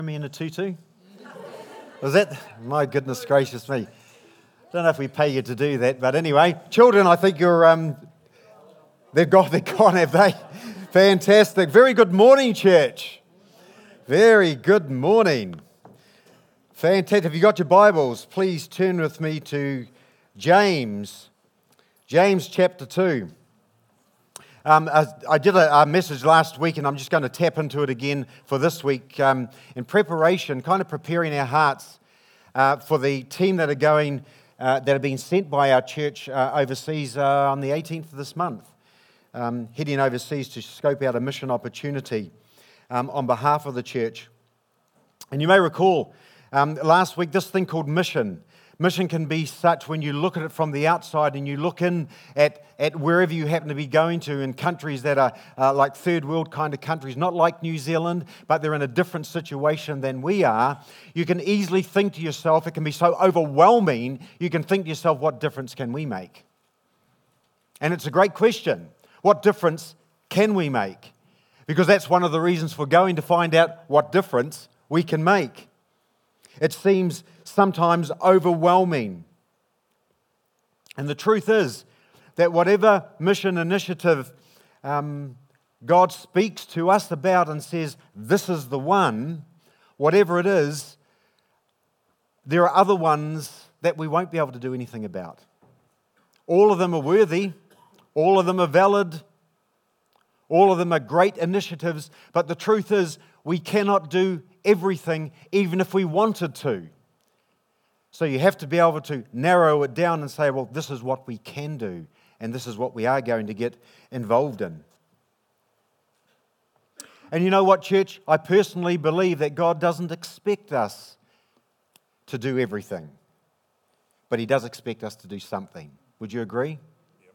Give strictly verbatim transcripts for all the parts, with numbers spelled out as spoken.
Me in a tutu? Was that? My goodness gracious me. Don't know if we pay you to do that, but anyway, children, I think you're, um, they've got, they're gone, have they? Fantastic. Very good morning, church. Very good morning. Fantastic. Have you got your Bibles? Please turn with me to James, James chapter two. Um, I, I did a, a message last week, and I'm just going to tap into it again for this week um, in preparation, kind of preparing our hearts uh, for the team that are going, uh, that have been sent by our church uh, overseas uh, on the eighteenth of this month, um, heading overseas to scope out a mission opportunity um, on behalf of the church. And you may recall um, last week this thing called mission. Mission can be such when you look at it from the outside and you look in at, at wherever you happen to be going to in countries that are uh, like third world kind of countries, not like New Zealand, but they're in a different situation than we are. You can easily think to yourself, it can be so overwhelming, you can think to yourself, what difference can we make? And it's a great question. What difference can we make? Because that's one of the reasons for going, to find out what difference we can make. It seems sometimes overwhelming. And the truth is that whatever mission initiative um, God speaks to us about and says, this is the one, whatever it is, there are other ones that we won't be able to do anything about. All of them are worthy, all of them are valid, all of them are great initiatives, but the truth is we cannot do everything even if we wanted to. So you have to be able to narrow it down and say, well, this is what we can do, and this is what we are going to get involved in. And you know what, church? I personally believe that God doesn't expect us to do everything, but He does expect us to do something. Would you agree? Yep.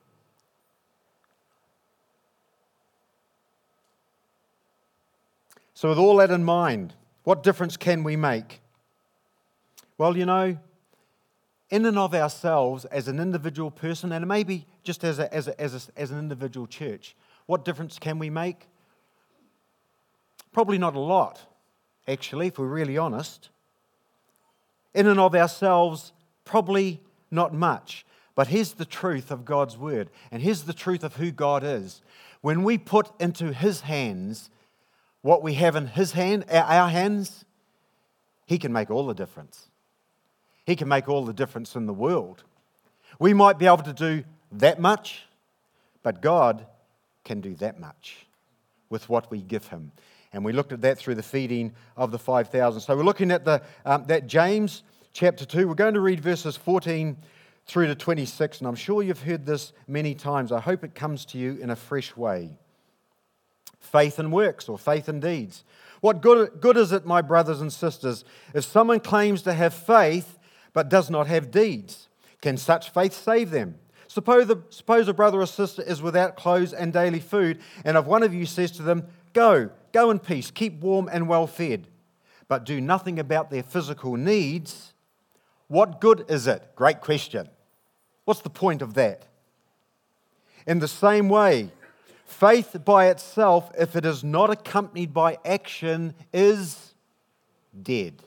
So with all that in mind, what difference can we make? Well, you know, in and of ourselves, as an individual person, and maybe just as a, as a, as a, as an individual church, what difference can we make? Probably not a lot, actually, if we're really honest. In and of ourselves, probably not much. But here's the truth of God's word, and here's the truth of who God is. When we put into His hands what we have in His hand, our hands, He can make all the difference. He can make all the difference in the world. We might be able to do that much, but God can do that much with what we give Him. And we looked at that through the feeding of the five thousand. So we're looking at the um, that James chapter two. We're going to read verses fourteen through to twenty-six, and I'm sure you've heard this many times. I hope it comes to you in a fresh way. Faith and works, or faith and deeds. What good, good is it, my brothers and sisters, if someone claims to have faith but does not have deeds? Can such faith save them? Suppose, the, suppose a brother or sister is without clothes and daily food, and if one of you says to them, Go, go in peace, keep warm and well fed, but do nothing about their physical needs, what good is it? Great question. What's the point of that? In the same way, faith by itself, if it is not accompanied by action, is dead.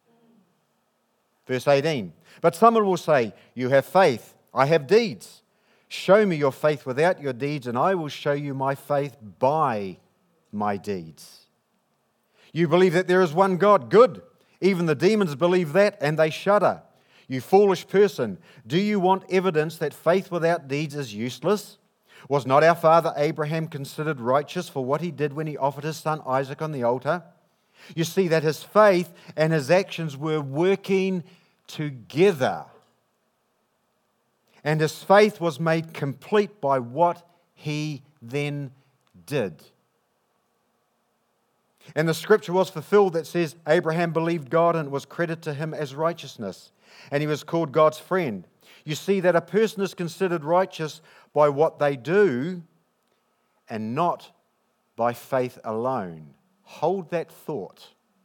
Verse eighteen, but someone will say, you have faith, I have deeds. Show me your faith without your deeds, and I will show you my faith by my deeds. You believe that there is one God, good. Even the demons believe that, and they shudder. You foolish person, do you want evidence that faith without deeds is useless? Was not our father Abraham considered righteous for what he did when he offered his son Isaac on the altar? You see that his faith and his actions were working together. And his faith was made complete by what he then did. And the scripture was fulfilled that says, Abraham believed God and it was credited to him as righteousness. And he was called God's friend. You see that a person is considered righteous by what they do and not by faith alone. Hold that thought.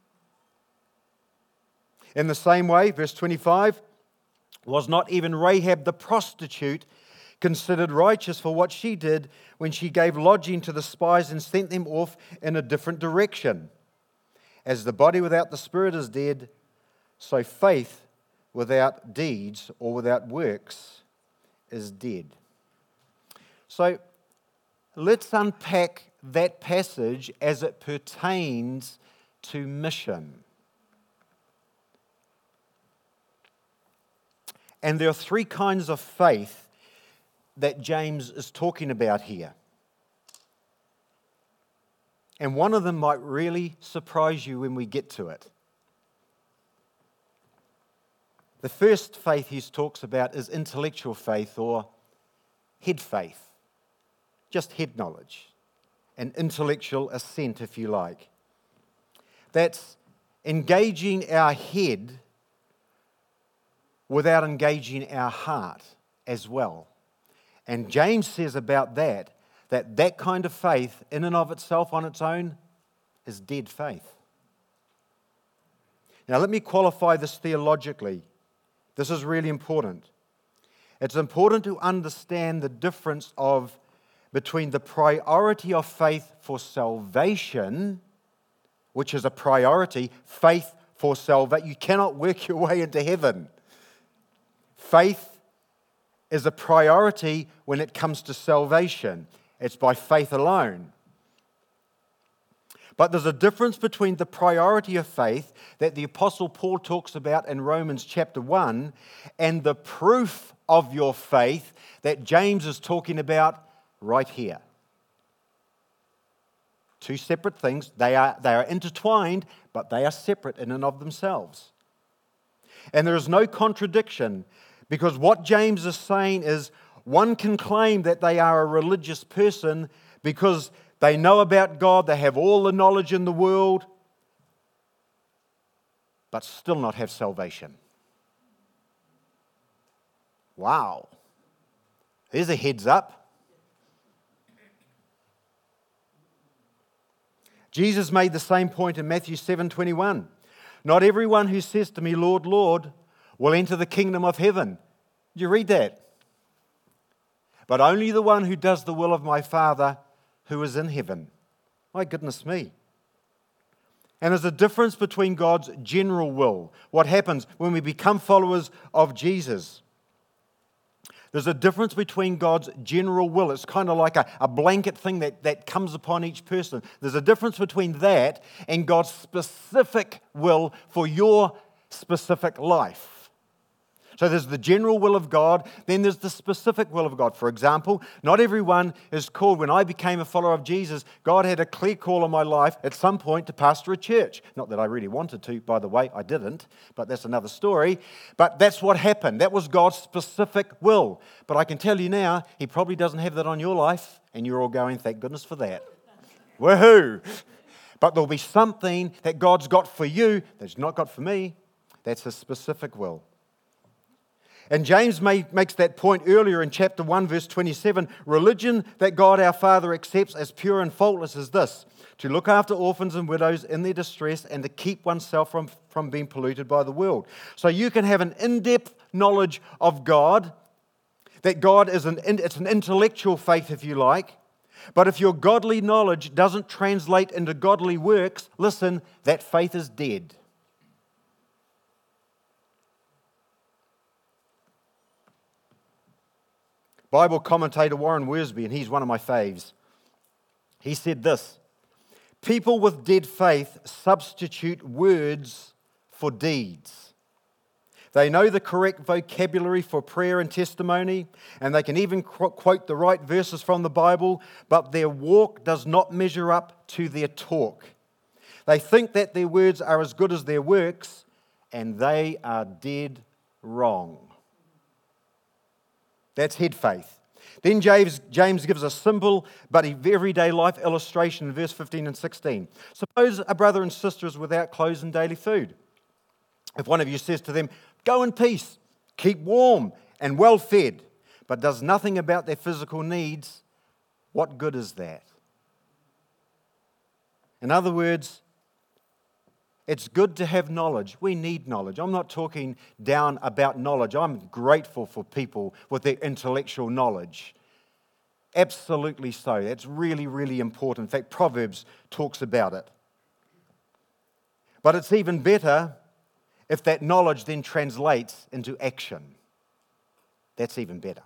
In the same way, verse twenty-five, was not even Rahab the prostitute considered righteous for what she did when she gave lodging to the spies and sent them off in a different direction? As the body without the spirit is dead, so faith without deeds or without works is dead. So let's unpack that passage as it pertains to mission. And there are three kinds of faith that James is talking about here. And one of them might really surprise you when we get to it. The first faith he talks about is intellectual faith, or head faith. Just head knowledge. An intellectual assent, if you like. That's engaging our head without engaging our heart as well. And James says about that, that that kind of faith, in and of itself, on its own, is dead faith. Now, let me qualify this theologically. This is really important. It's important to understand the difference of between the priority of faith for salvation, which is a priority, faith for salvation. You cannot work your way into heaven. Faith is a priority when it comes to salvation. It's by faith alone. But there's a difference between the priority of faith that the Apostle Paul talks about in Romans chapter one and the proof of your faith that James is talking about right here. Two separate things. They are, they are intertwined, but they are separate in and of themselves. And there is no contradiction, because what James is saying is one can claim that they are a religious person because they know about God, they have all the knowledge in the world, but still not have salvation. Wow. There's a heads up. Jesus made the same point in Matthew seven twenty-one. Not everyone who says to me, Lord, Lord, will enter the kingdom of heaven. Did you read that? But only the one who does the will of my Father who is in heaven. My goodness me. And there's a difference between God's general will, what happens when we become followers of Jesus. There's a difference between God's general will. It's kind of like a, a blanket thing that, that comes upon each person. There's a difference between that and God's specific will for your specific life. So there's the general will of God, then there's the specific will of God. For example, not everyone is called. When I became a follower of Jesus, God had a clear call on my life at some point to pastor a church. Not that I really wanted to, by the way, I didn't, but that's another story. But that's what happened. That was God's specific will. But I can tell you now, He probably doesn't have that on your life, and you're all going, thank goodness for that. Woohoo! But there'll be something that God's got for you that's not got for me. That's His specific will. And James made, makes that point earlier in chapter one, verse twenty-seven. Religion that God our Father accepts as pure and faultless is this: to look after orphans and widows in their distress and to keep oneself from, from being polluted by the world. So you can have an in-depth knowledge of God, that God is an, it's an intellectual faith, if you like. But if your godly knowledge doesn't translate into godly works, listen, that faith is dead. Bible commentator Warren Wiersbe, and he's one of my faves, he said this: people with dead faith substitute words for deeds. They know the correct vocabulary for prayer and testimony, and they can even quote the right verses from the Bible, but their walk does not measure up to their talk. They think that their words are as good as their works, and they are dead wrong. That's head faith. Then James, James gives a simple but everyday life illustration in verse fifteen and sixteen. Suppose a brother and sister is without clothes and daily food. If one of you says to them, go in peace, keep warm and well fed, but does nothing about their physical needs, what good is that? In other words, it's good to have knowledge. We need knowledge. I'm not talking down about knowledge. I'm grateful for people with their intellectual knowledge. Absolutely so. That's really, really important. In fact, Proverbs talks about it. But it's even better if that knowledge then translates into action. That's even better.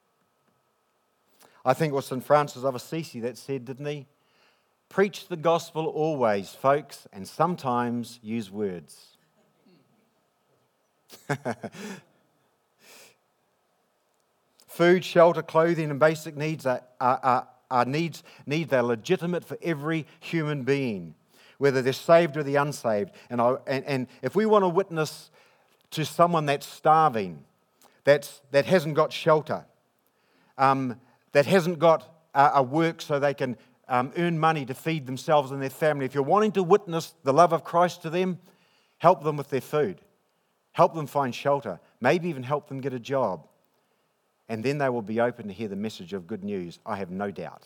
I think it was Saint Francis of Assisi that said, didn't he? Preach the gospel always, folks, and sometimes use words. Food, shelter, clothing, and basic needs are, are, are, are needs, needs that are legitimate for every human being, whether they're saved or the unsaved. And, I, and, and if we want to witness to someone that's starving, that's, that hasn't got shelter, um, that hasn't got a, a work so they can um, earn money to feed themselves and their family, if you're wanting to witness the love of Christ to them, help them with their food. Help them find shelter. Maybe even help them get a job. And then they will be open to hear the message of good news, I have no doubt.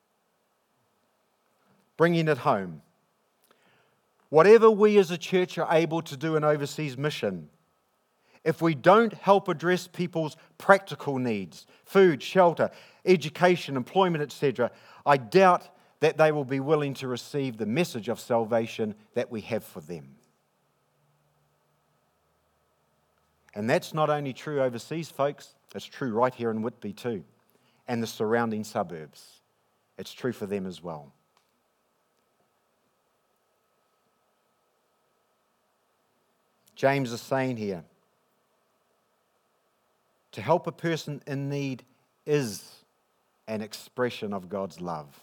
Bringing it home. Whatever we as a church are able to do in overseas mission, if we don't help address people's practical needs, food, shelter, education, employment, et cetera, I doubt that they will be willing to receive the message of salvation that we have for them. And that's not only true overseas, folks, it's true right here in Whitby too, and the surrounding suburbs. It's true for them as well. James is saying here, to help a person in need is an expression of God's love.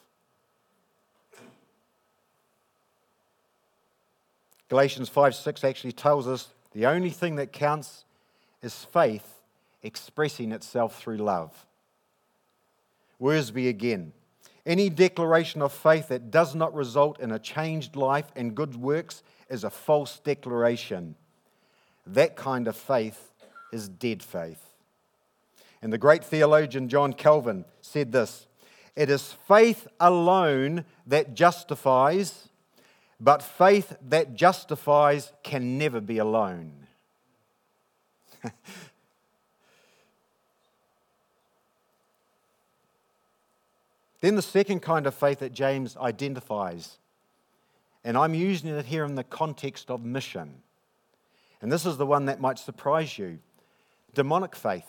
Galatians five six actually tells us the only thing that counts is faith expressing itself through love. Worsby again. Any declaration of faith that does not result in a changed life and good works is a false declaration. That kind of faith is dead faith. And the great theologian John Calvin said this, it is faith alone that justifies, but faith that justifies can never be alone. Then the second kind of faith that James identifies, and I'm using it here in the context of mission, and this is the one that might surprise you, demonic faith.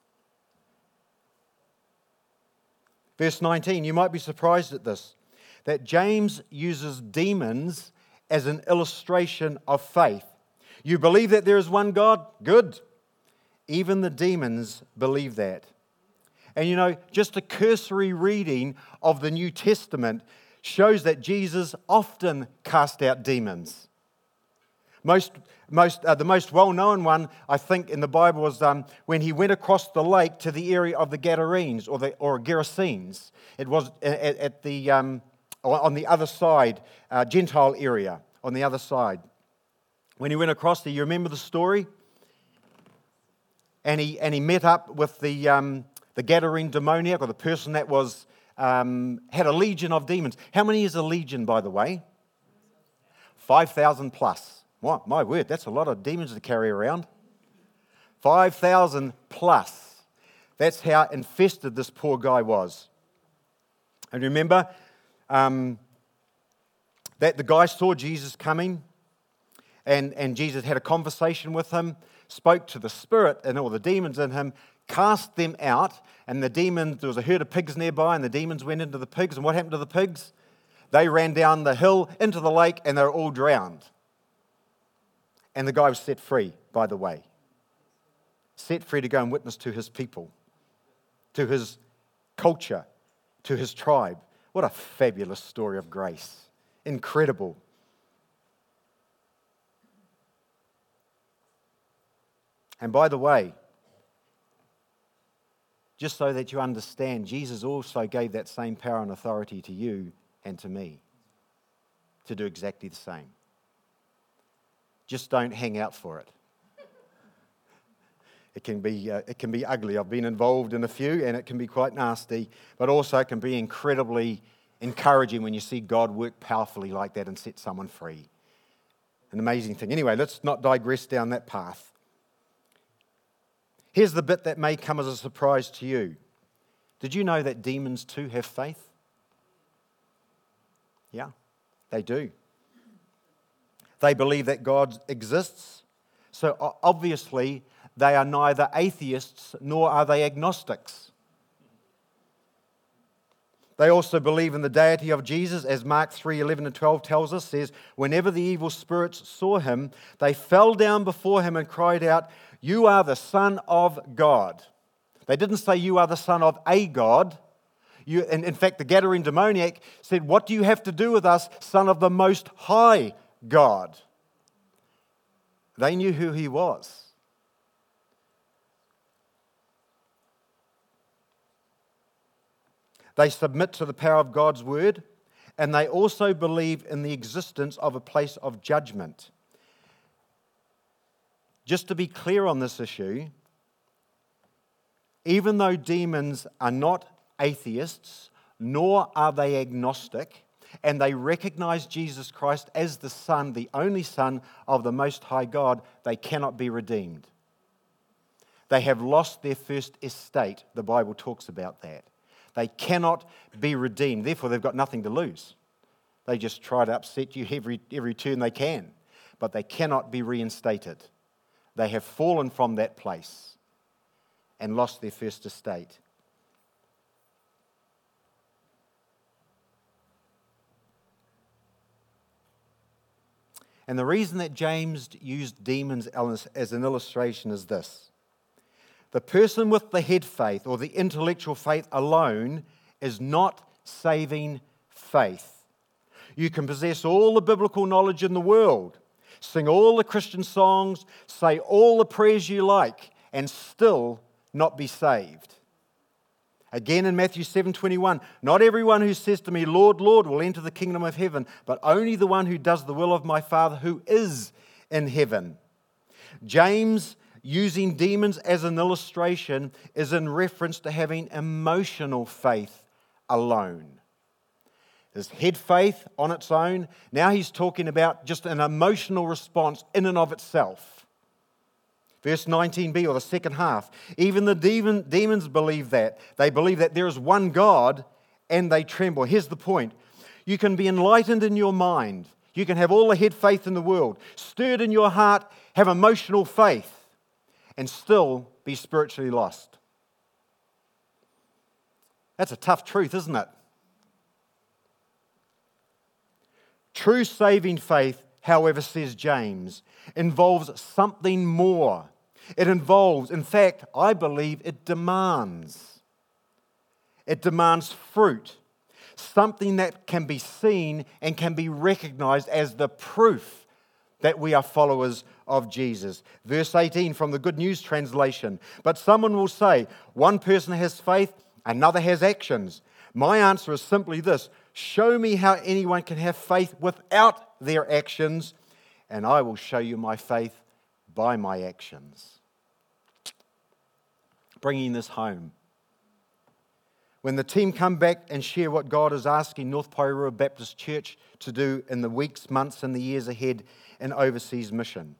Verse nineteen, you might be surprised at this, that James uses demons as an illustration of faith. You believe that there is one God? Good. Even the demons believe that. And you know, just a cursory reading of the New Testament shows that Jesus often cast out demons. Most, most, uh, the most well-known one, I think, in the Bible was um, when he went across the lake to the area of the Gadarenes or the or Gerasenes. It was at, at the um, on the other side, uh, Gentile area on the other side. When he went across there, you remember the story? And he and he met up with the um, the Gadarene demoniac, or the person that was um, had a legion of demons. How many is a legion, by the way? Five thousand plus. My, my word, that's a lot of demons to carry around. Five thousand plus. That's how infested this poor guy was. And remember um, that the guy saw Jesus coming, and, and Jesus had a conversation with him, spoke to the spirit and all the demons in him, cast them out, and the demons, there was a herd of pigs nearby, and the demons went into the pigs, and what happened to the pigs? They ran down the hill into the lake, and they were all drowned. And the guy was set free, by the way. Set free to go and witness to his people, to his culture, to his tribe. What a fabulous story of grace. Incredible. And by the way, just so that you understand, Jesus also gave that same power and authority to you and to me to do exactly the same. Just don't hang out for it. It can be uh, it can be ugly. I've been involved in a few, and it can be quite nasty, but also it can be incredibly encouraging when you see God work powerfully like that and set someone free. An amazing thing. Anyway, let's not digress down that path. Here's the bit that may come as a surprise to you. Did you know that demons too have faith? Yeah, they do. They believe that God exists. So o- obviously, they are neither atheists nor are they agnostics. They also believe in the deity of Jesus, as Mark three, eleven and twelve tells us, says, whenever the evil spirits saw him, they fell down before him and cried out, "You are the Son of God." They didn't say, "You are the Son of a God." You, and in fact, the Gadarene demoniac said, "What do you have to do with us, Son of the Most High God?" They knew who he was. They submit to the power of God's word, and they also believe in the existence of a place of judgment. Just to be clear on this issue, even though demons are not atheists, nor are they agnostic, and they recognize Jesus Christ as the Son, the only Son of the Most High God, they cannot be redeemed. They have lost their first estate. The Bible talks about that. They cannot be redeemed. Therefore, they've got nothing to lose. They just try to upset you every, every turn they can. But they cannot be reinstated. They have fallen from that place and lost their first estate. And the reason that James used demons as an illustration is this. The person with the head faith or the intellectual faith alone is not saving faith. You can possess all the biblical knowledge in the world, sing all the Christian songs, say all the prayers you like, and still not be saved. Again in Matthew seven twenty-one, not everyone who says to me, "Lord, Lord," will enter the kingdom of heaven, but only the one who does the will of my Father who is in heaven. James, using demons as an illustration, is in reference to having emotional faith alone. There's head faith on its own. Now he's talking about just an emotional response in and of itself. Verse nineteen b, or the second half. Even the demon, demons believe that. They believe that there is one God and they tremble. Here's the point. You can be enlightened in your mind. You can have all the head faith in the world, stirred in your heart, have emotional faith, and still be spiritually lost. That's a tough truth, isn't it? True saving faith, however, says James, involves something more. It involves, in fact, I believe it demands. It demands fruit, something that can be seen and can be recognized as the proof that we are followers of Jesus. Verse eighteen from the Good News translation. But someone will say, one person has faith, another has actions. My answer is simply this: show me how anyone can have faith without their actions, and I will show you my faith by my actions. Bringing this home. When the team come back and share what God is asking North Porirua Baptist Church to do in the weeks, months, and the years ahead in overseas mission.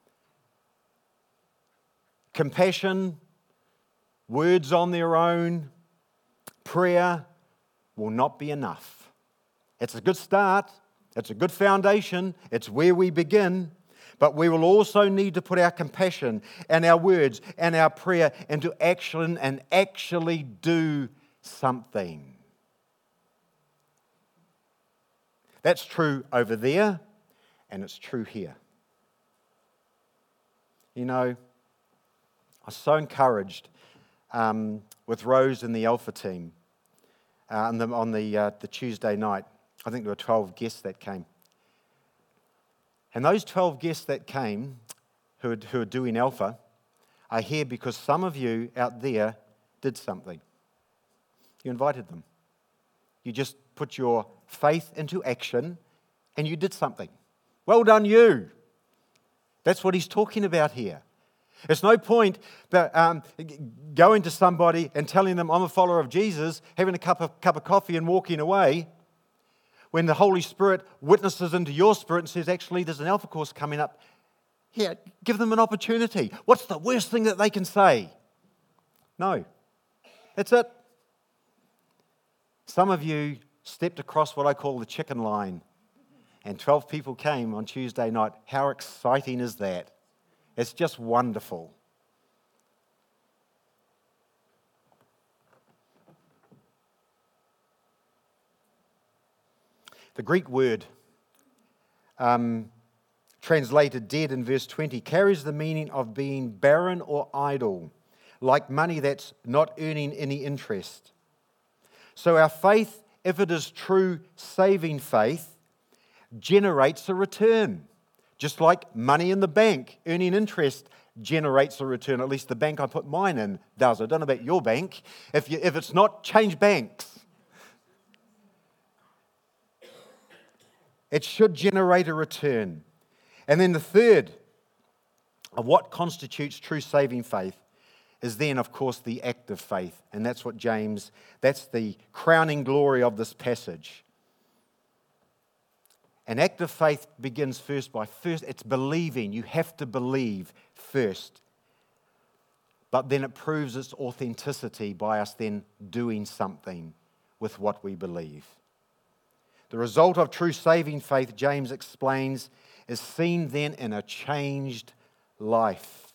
Compassion, words on their own, prayer will not be enough. It's a good start. It's a good foundation. It's where we begin. But we will also need to put our compassion and our words and our prayer into action and actually do something. That's true over there, and it's true here. You know, I was so encouraged um, with Rose and the Alpha team uh, on the, on the, uh, the Tuesday night. I think there were twelve guests that came. And those twelve guests that came, who are, who are doing Alpha, are here because some of you out there did something. You invited them. You just put your faith into action and you did something. Well done, you. That's what he's talking about here. It's no point that, um, going to somebody and telling them, I'm a follower of Jesus, having a cup of, cup of coffee and walking away, when the Holy Spirit witnesses into your spirit and says, actually, there's an Alpha course coming up. Here, give them an opportunity. What's the worst thing that they can say? No. That's it. Some of you stepped across what I call the chicken line. And twelve people came on Tuesday night. How exciting is that? It's just wonderful. The Greek word um, translated dead in verse twenty carries the meaning of being barren or idle, like money that's not earning any interest. So our faith, if it is true saving faith, generates a return. Just like money in the bank earning interest generates a return. At least the bank I put mine in does. I don't know about your bank. If, you, if it's not, change banks. It should generate a return. And then the third of what constitutes true saving faith is then, of course, the act of faith. And that's what James, that's the crowning glory of this passage. An act of faith begins first by first, it's believing. You have to believe first. But then it proves its authenticity by us then doing something with what we believe. The result of true saving faith, James explains, is seen then in a changed life.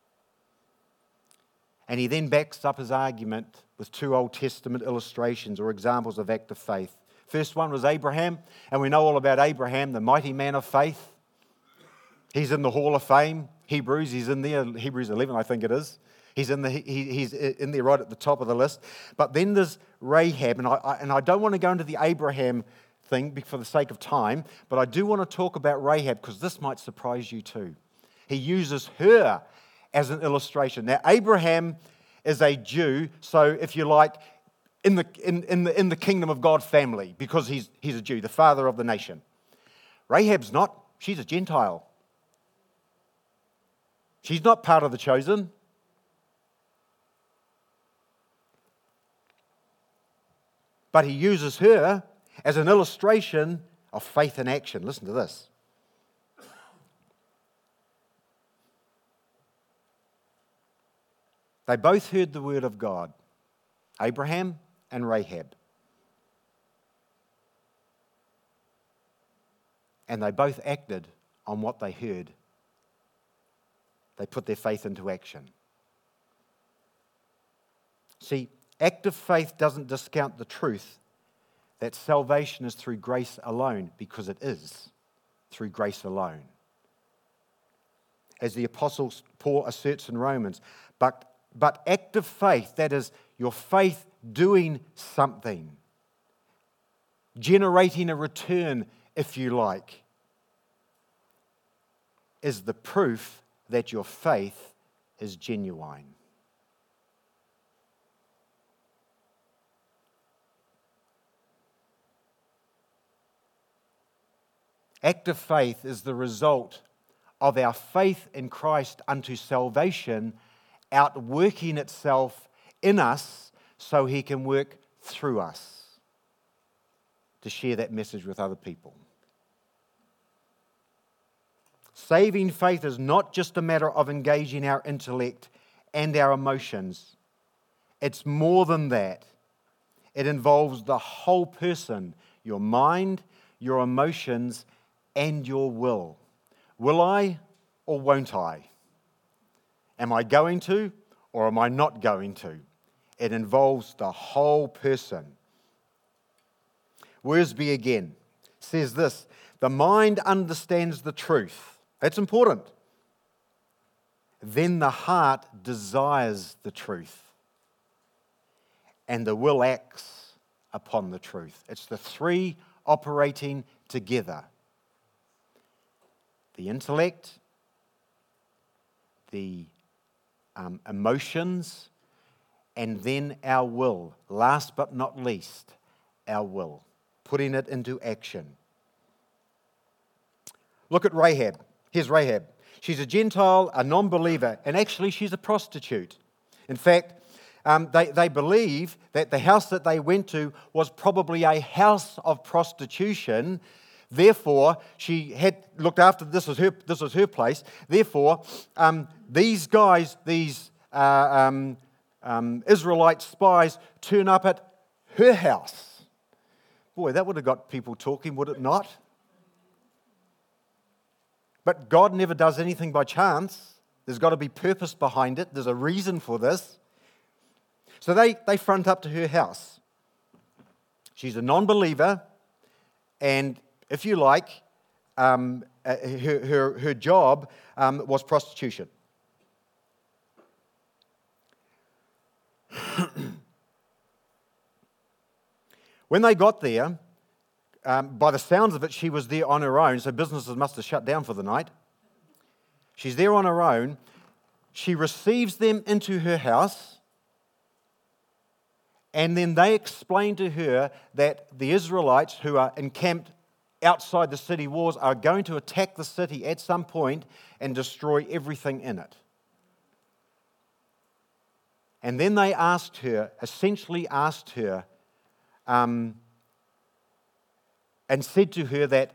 And he then backs up his argument with two Old Testament illustrations or examples of act of faith. First one was Abraham, and we know all about Abraham, the mighty man of faith. He's in the Hall of Fame. Hebrews, he's in there, Hebrews eleven, I think it is. He's in, the, he, he's in there right at the top of the list. But then there's Rahab, and I, I, and I don't want to go into the Abraham thing for the sake of time, but I do want to talk about Rahab because this might surprise you too. He uses her as an illustration. Now, Abraham is a Jew, so if you like, in the, in, in the, in the kingdom of God family, because he's, he's a Jew, the father of the nation. Rahab's not. She's a Gentile. She's not part of the chosen. But he uses her as an illustration of faith in action. Listen to this. They both heard the word of God, Abraham and Rahab. And they both acted on what they heard. They put their faith into action. See, active faith doesn't discount the truth that salvation is through grace alone, because it is through grace alone. As the Apostle Paul asserts in Romans, but, but active faith, that is your faith doing something, generating a return, if you like, is the proof that your faith is genuine. Active faith is the result of our faith in Christ unto salvation outworking itself in us so he can work through us to share that message with other people. Saving faith is not just a matter of engaging our intellect and our emotions. It's more than that. It involves the whole person, your mind, your emotions, and your will. Will I or won't I? Am I going to or am I not going to? It involves the whole person. Worsby again says this, the mind understands the truth. That's important. Then the heart desires the truth. And the will acts upon the truth. It's the three operating together. The intellect, the um, emotions, and then our will. Last but not least, our will. Putting it into action. Look at Rahab. Here's Rahab. She's a Gentile, a non-believer, and actually she's a prostitute. In fact, um, they, they believe that the house that they went to was probably a house of prostitution. Therefore, she had looked after, this was her, this was her place. Therefore, um, these guys, these uh, um, um, Israelite spies, turn up at her house. Boy, that would have got people talking, would it not? But God never does anything by chance. There's got to be purpose behind it. There's a reason for this. So they, they front up to her house. She's a non-believer, and if you like, um, uh, her, her, her job um, was prostitution. When they got there, um, by the sounds of it, she was there on her own, so businesses must have shut down for the night. She's there on her own. She receives them into her house, and then they explain to her that the Israelites who are encamped outside the city walls are going to attack the city at some point and destroy everything in it. And then they asked her, essentially asked her, um, and said to her that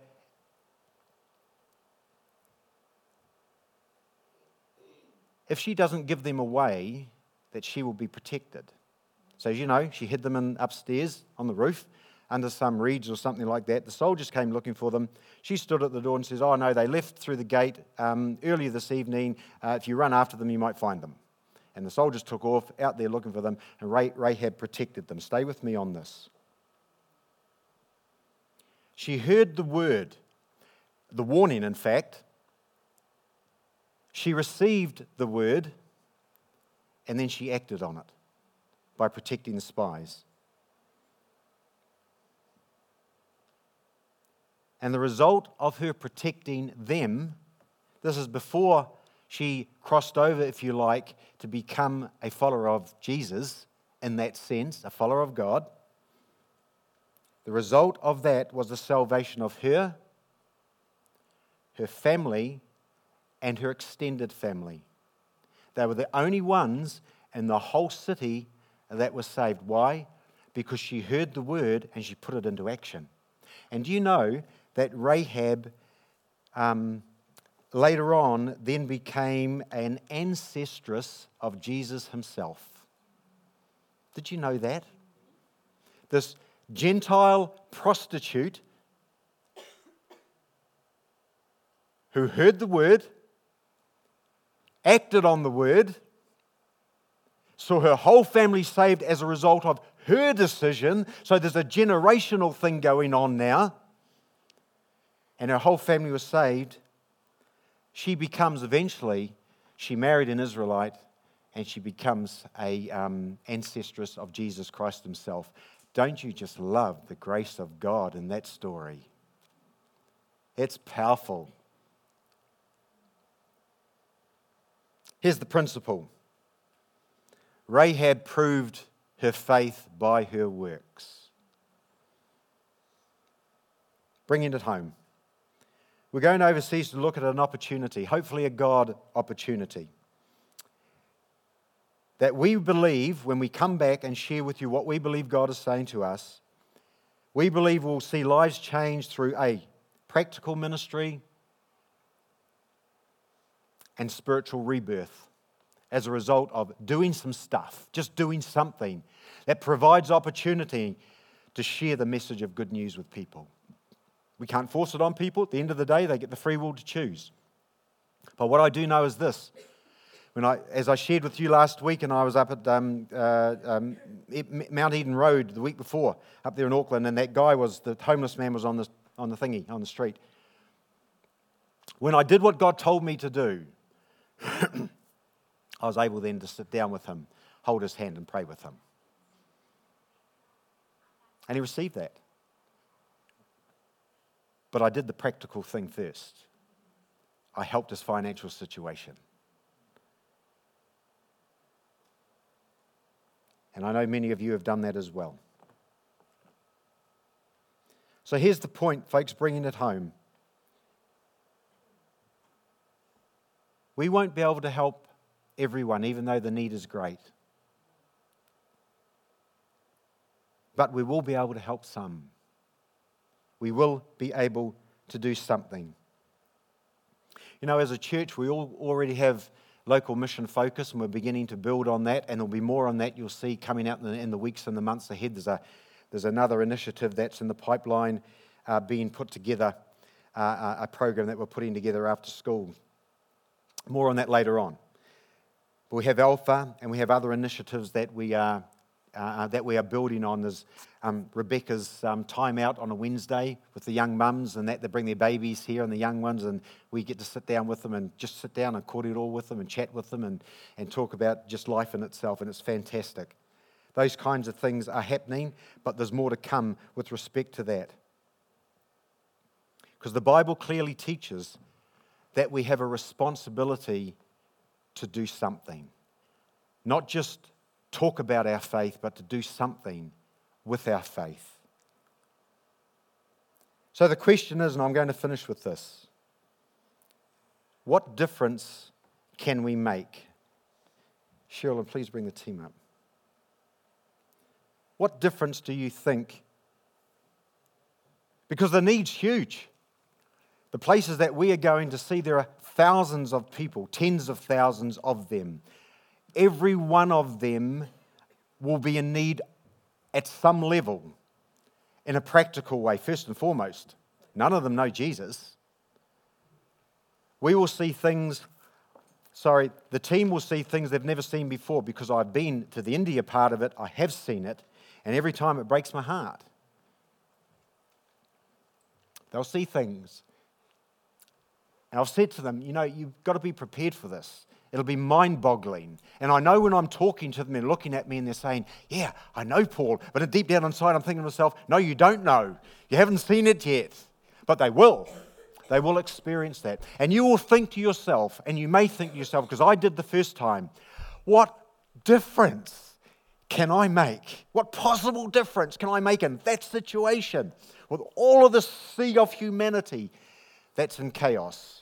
if she doesn't give them away, that she will be protected. So, as you know, she hid them in upstairs on the roof under some reeds or something like that. The soldiers came looking for them. She stood at the door and says, oh, no, they left through the gate um, earlier this evening. Uh, if you run after them, you might find them. And the soldiers took off, out there looking for them, and Rahab protected them. Stay with me on this. She heard the word, the warning, in fact. She received the word, and then she acted on it by protecting the spies. And the result of her protecting them, this is before she crossed over, if you like, to become a follower of Jesus, in that sense, a follower of God. The result of that was the salvation of her, her family, and her extended family. They were the only ones in the whole city that were saved. Why? Because she heard the word and she put it into action. And do you know that Rahab um, later on then became an ancestress of Jesus himself? Did you know that? This Gentile prostitute who heard the word, acted on the word, saw her whole family saved as a result of her decision. So there's a generational thing going on now. And her whole family was saved. She becomes eventually, she married an Israelite, and she becomes a um, ancestress of Jesus Christ himself. Don't you just love the grace of God in that story? It's powerful. Here's the principle. Rahab proved her faith by her works. Bringing it home. We're going overseas to look at an opportunity, hopefully a God opportunity, that we believe when we come back and share with you what we believe God is saying to us, we believe we'll see lives changed through a practical ministry and spiritual rebirth as a result of doing some stuff, just doing something that provides opportunity to share the message of good news with people. We can't force it on people. At the end of the day, they get the free will to choose. But what I do know is this. When I, as I shared with you last week, and I was up at um, uh, um, Mount Eden Road the week before, up there in Auckland, and that guy was, the homeless man was on the, on the thingy, on the street. When I did what God told me to do, I was able then to sit down with him, hold his hand and pray with him. And he received that. But I did the practical thing first. I helped his financial situation. And I know many of you have done that as well. So here's the point, folks, bringing it home. We won't be able to help everyone, even though the need is great. But we will be able to help some. We will be able to do something. You know, as a church, we all already have local mission focus, and we're beginning to build on that, and there'll be more on that you'll see coming out in the, in the weeks and the months ahead. There's a there's another initiative that's in the pipeline uh, being put together uh, a program that we're putting together after school. More on that later on. But we have Alpha, and we have other initiatives that we are uh, that we are building on. There's um, Rebecca's um, time out on a Wednesday with the young mums, and that they bring their babies here and the young ones, and we get to sit down with them and just sit down and kōrero with them and chat with them and, and talk about just life in itself, and it's fantastic. Those kinds of things are happening, but there's more to come with respect to that. Because the Bible clearly teaches that we have a responsibility to do something. Not just talk about our faith, but to do something with our faith. So the question is, and I'm going to finish with this, what difference can we make? Cheryl, please bring the team up. What difference do you think? Because the need's huge. The places that we are going to see, there are thousands of people, tens of thousands of them. Every one of them will be in need at some level, in a practical way, first and foremost. None of them know Jesus. We will see things, sorry, the team will see things they've never seen before, because I've been to the India part of it, I have seen it, and every time it breaks my heart. They'll see things. And I've said to them, you know, you've got to be prepared for this. It'll be mind-boggling. And I know when I'm talking to them and looking at me and they're saying, yeah, I know, Paul. But deep down inside, I'm thinking to myself, no, you don't know. You haven't seen it yet. But they will. They will experience that. And you will think to yourself, and you may think to yourself, because I did the first time, what difference can I make? What possible difference can I make in that situation with all of the sea of humanity that's in chaos?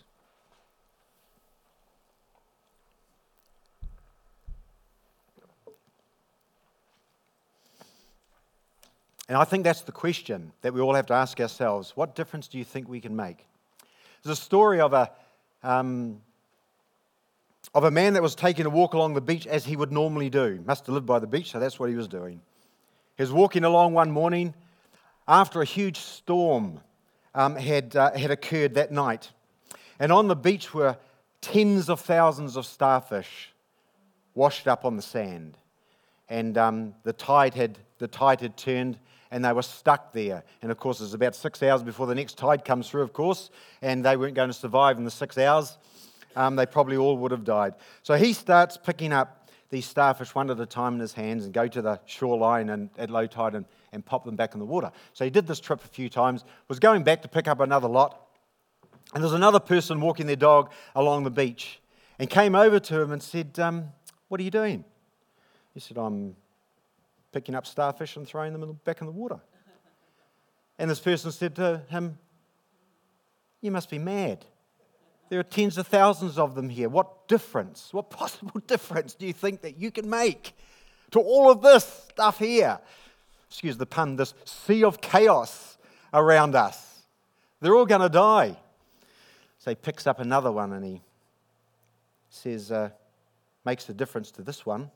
And I think that's the question that we all have to ask ourselves. What difference do you think we can make? There's a story of a, um, of a man that was taking a walk along the beach as he would normally do. Must have lived by the beach, so that's what he was doing. He was walking along one morning after a huge storm um, had, uh, had occurred that night. And on the beach were tens of thousands of starfish washed up on the sand. And um, the tide had the tide had turned, and they were stuck there. And of course, it was about six hours before the next tide comes through, of course, and they weren't going to survive in the six hours. Um, they probably all would have died. So he starts picking up these starfish one at a time in his hands and go to the shoreline and at low tide and, and pop them back in the water. So he did this trip a few times, was going back to pick up another lot, and there's another person walking their dog along the beach and came over to him and said, um, what are you doing? He said, I'm picking up starfish and throwing them back in the water. And this person said to him, you must be mad. There are tens of thousands of them here. What difference, what possible difference do you think that you can make to all of this stuff here? Excuse the pun, this sea of chaos around us. They're all going to die. So he picks up another one and he says, uh, makes a difference to this one.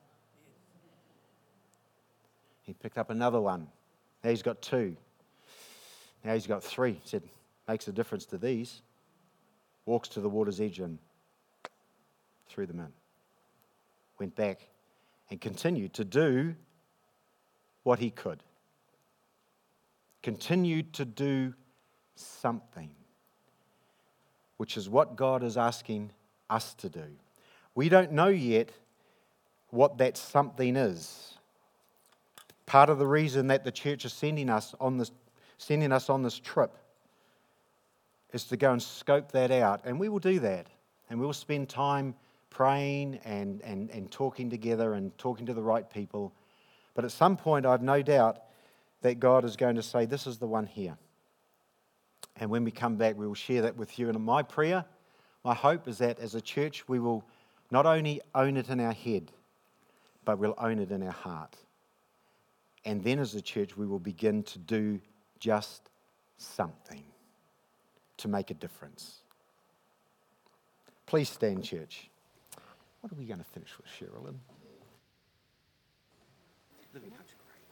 He picked up another one. Now he's got two. Now he's got three. He said, makes a difference to these. Walks to the water's edge and threw them in. Went back and continued to do what he could. Continued to do something, which is what God is asking us to do. We don't know yet what that something is. Part of the reason that the church is sending us on this, sending us on this trip is to go and scope that out. And we will do that. And we will spend time praying and, and, and talking together and talking to the right people. But at some point, I've no doubt that God is going to say, this is the one here. And when we come back, we will share that with you. And my prayer, my hope is that as a church, we will not only own it in our head, but we'll own it in our heart. And then as a church, we will begin to do just something to make a difference. Please stand, church. What are we going to finish with, Sherilyn?